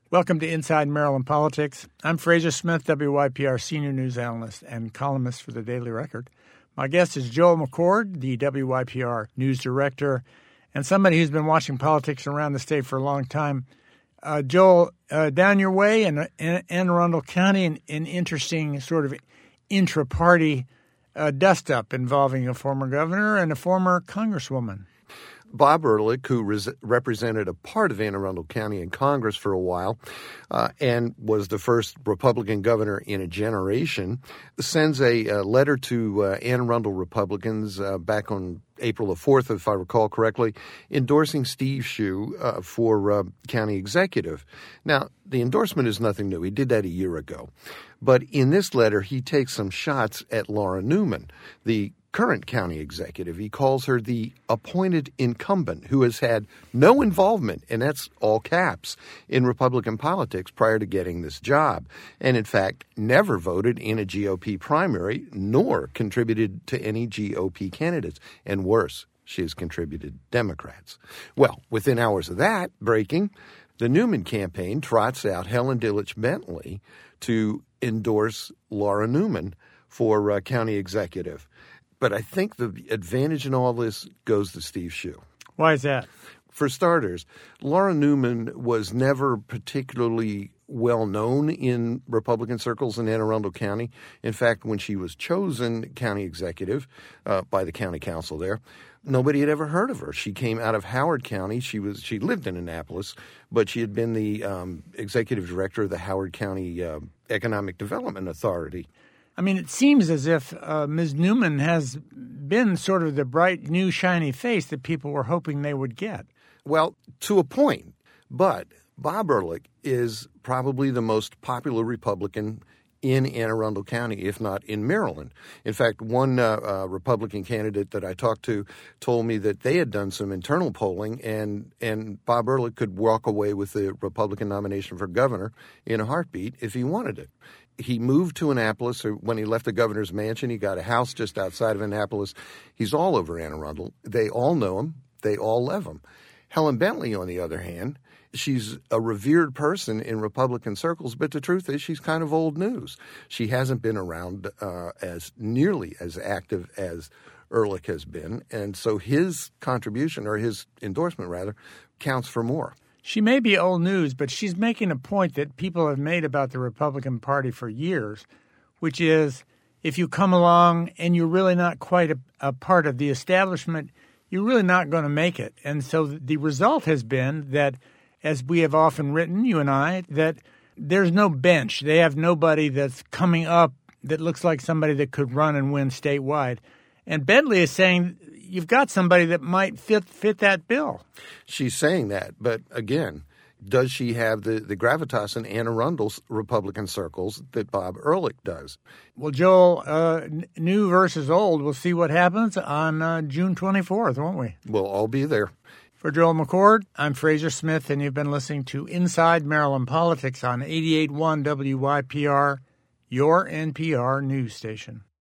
Welcome to Inside Maryland Politics. I'm Fraser Smith, WYPR senior news analyst and columnist for the Daily Record. My guest is Joel McCord, the WYPR news director, and somebody who's been watching politics around the state for a long time. Joel, down your way in Anne Arundel County, an interesting sort of intra-party dust-up involving a former governor and a former congresswoman. Bob Ehrlich, who represented a part of Anne Arundel County in Congress for a while and was the first Republican governor in a generation, sends a letter to Anne Arundel Republicans back on April the 4th, if I recall correctly, endorsing Steve Shue for county executive. Now, the endorsement is nothing new. He did that a year ago. But in this letter, he takes some shots at Laura Newman, the current county executive. He calls her the appointed incumbent who has had no involvement, and that's all caps, in Republican politics prior to getting this job, and in fact never voted in a GOP primary nor contributed to any GOP candidates. And worse, she has contributed Democrats. Well, within hours of that breaking, the Newman campaign trots out Helen Dillich Bentley to endorse Laura Newman for county executive. But I think the advantage in all this goes to Steve Shue. Why is that? For starters, Laura Newman was never particularly well known in Republican circles in Anne Arundel County. In fact, when she was chosen county executive by the county council there, nobody had ever heard of her. She came out of Howard County. She lived in Annapolis, but she had been the executive director of the Howard County Economic Development Authority. I mean, it seems as if Ms. Newman has been sort of the bright, new, shiny face that people were hoping they would get. Well, to a point. But Bob Ehrlich is probably the most popular Republican in Anne Arundel County, if not in Maryland. In fact, one Republican candidate that I talked to told me that they had done some internal polling, and Bob Ehrlich could walk away with the Republican nomination for governor in a heartbeat if he wanted it. He moved to Annapolis. When he left the governor's mansion, he got a house just outside of Annapolis. He's all over Anne Arundel. They all know him. They all love him. Helen Bentley, on the other hand, she's a revered person in Republican circles, but the truth is she's kind of old news. She hasn't been around as nearly as active as Ehrlich has been, and so his contribution, or his endorsement rather, counts for more. She may be old news, but she's making a point that people have made about the Republican Party for years, which is if you come along and you're really not quite a part of the establishment, you're really not going to make it. And so the result has been that, as we have often written, you and I, that there's no bench. They have nobody that's coming up that looks like somebody that could run and win statewide. And Bentley is saying you've got somebody that might fit that bill. She's saying that, but again, does she have the gravitas in Anne Arundel's Republican circles that Bob Ehrlich does? Well, Joel, new versus old, we'll see what happens on June 24th, won't we? We'll all be there. For Joel McCord, I'm Fraser Smith, and you've been listening to Inside Maryland Politics on 88.1 WYPR, your NPR news station.